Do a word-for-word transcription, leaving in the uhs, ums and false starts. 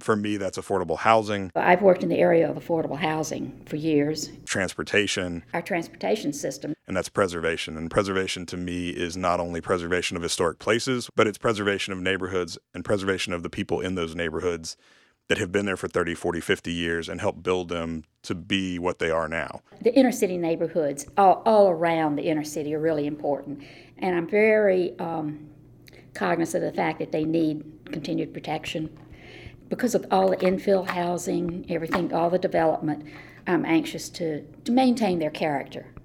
For me, that's affordable housing. I've worked in the area of affordable housing for years. Transportation. Our transportation system. And that's preservation. And preservation to me is not only preservation of historic places, but it's preservation of neighborhoods and preservation of the people in those neighborhoods that have been there for thirty, forty, fifty years and help build them to be what they are now. The inner city neighborhoods all, all around the inner city are really important. And I'm very um, cognizant of the fact that they need continued protection. Because of all the infill housing, everything, all the development, I'm anxious to, to maintain their character.